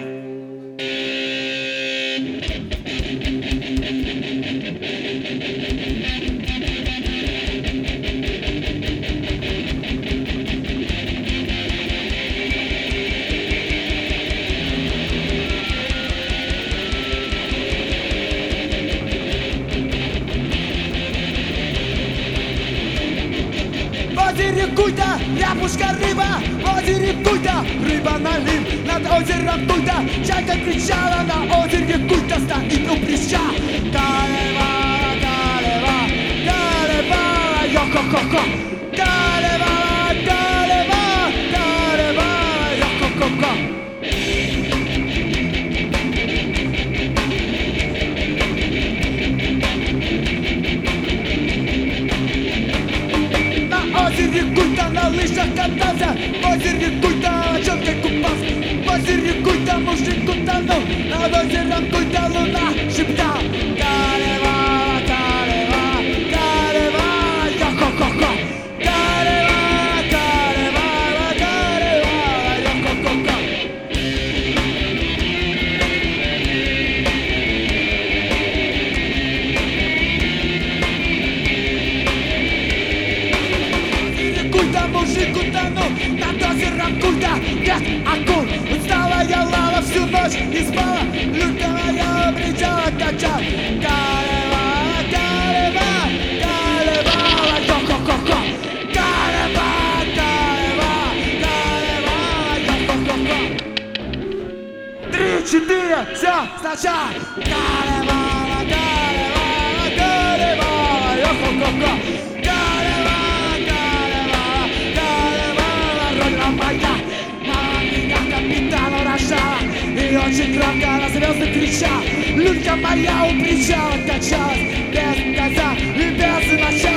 Куйта, рябушка рыба, в озере Куйта, рыба налив, над озером Куйта, чайка кричала на озере Куйта, стоит у прыща. Калевала, калевала, калевала, йо-ко-ко-ко. Калевала, калевала, калевала, йо-ко-ко-ко. озере Куйта на лыжах катался, в озере Куйта челкой купался, в озере Куйта мужик утонул, над озером Куйта луна шептал. Калевала, калевала, калевала, йо-ко-ко-ко. Калевала, калевала, калевала, йо-ко-ко-ко. Мужик утонул, над озером Куйта, как акул. Устала я лала всю ночь, не спала, люлька я обречала, качала. Калевала, калевала, калевала, йо-ко-ко-ко. Калевала, калевала, калевала, йо-ко-ко-ко. 3, 4, все, сначала. Калевала, калевала, калевала, йо-ко-ко-ко. Моя мама меня капитаном рожала, и очень громко на звезды кричала. Люлька моя у причала качалась без конца и без начала.